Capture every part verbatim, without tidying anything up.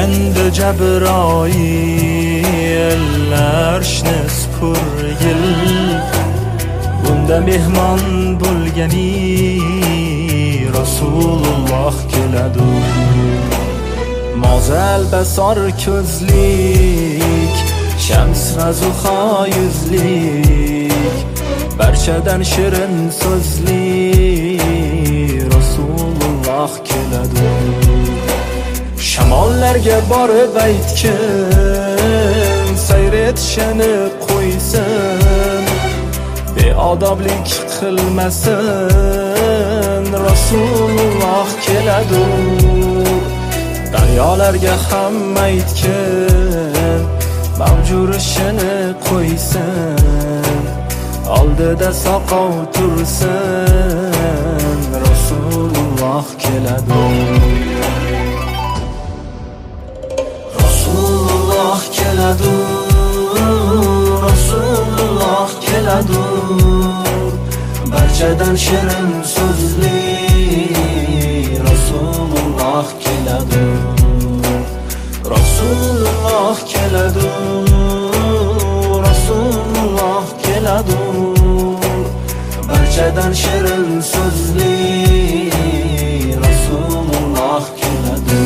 Endi Jabroil arshni supurgil, bunda mehmon bo'lgani Rasululloh keladi. Mo'zal basor ko'zlik, shams razuha yuzlik, barchadan shirin so'zli Rasululloh keladi. Shamollarga borib aytkin, sayr etishini qo'ysin, beodoblik qilmasin, Rasululloh keladi. Daryolarga ham aytkin, mavjur ishini qo'ysin, oldida soqov tursin, Rasululloh keladi. Rasululloh keladi, Rasululloh keladi, barchadan shirin so'zli Rasululloh keladi. Rasululloh keladi, Rasululloh keladi, barchadan shirin so'zli Rasululloh keladi.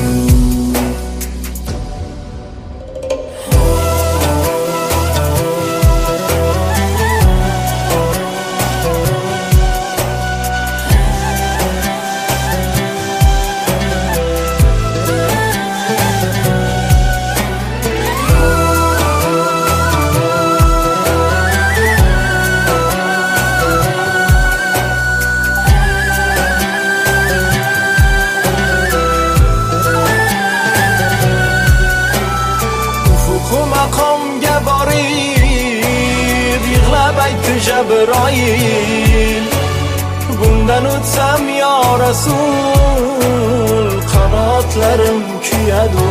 Maqomga borib yig'lab aytdi Jabroil, bundan o'tsam yo Rasul, qanotlarim kuyadi.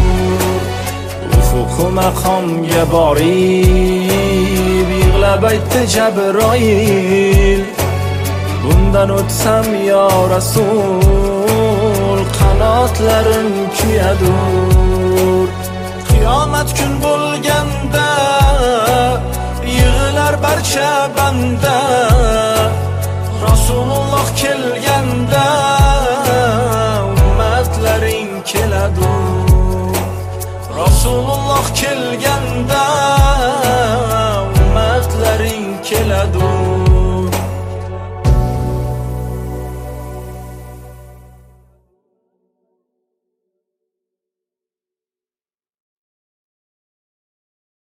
Ufuq maqomga borib yig'lab aytdi Jabroil, bundan o'tsam yo Rasul, qanotlarim kuyadi. Qiyomat kun bo'lganda yig'lar barcha banda, Rasululloh kelganda ummatlaring keladi. Rasululloh kelganda ummatlaring keladi.